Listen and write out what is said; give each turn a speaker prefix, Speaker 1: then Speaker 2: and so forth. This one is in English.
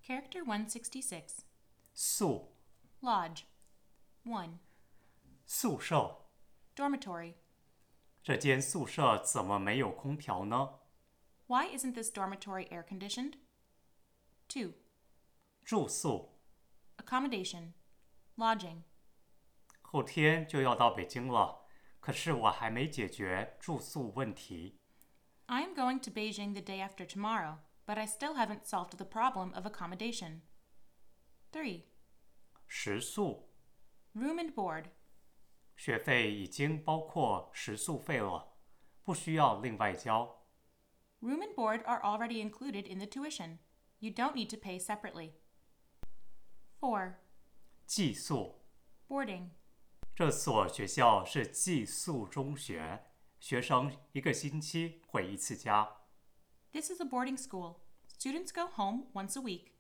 Speaker 1: Character 166.
Speaker 2: 宿
Speaker 1: Lodge. 1.
Speaker 2: 宿舍，
Speaker 1: Dormitory.
Speaker 2: 这间宿舍怎么没有空调呢？
Speaker 1: Why isn't this dormitory air conditioned? 2.
Speaker 2: 住宿，
Speaker 1: Accommodation. Lodging.
Speaker 2: 后天就要到北京了，可是我还没解决住宿问题。
Speaker 1: I am going to Beijing the day after tomorrow, but I still haven't solved the problem of accommodation. 3.
Speaker 2: 食宿，
Speaker 1: Room and board.
Speaker 2: 学费已经包括食宿费了，不需要另外交。
Speaker 1: Room and board are already included in the tuition. You don't need to pay separately. 4.
Speaker 2: 寄宿，
Speaker 1: Boarding.
Speaker 2: 这所学校是寄宿中学，学生1个星期回1次家。
Speaker 1: This is a boarding school. Students go home once a week.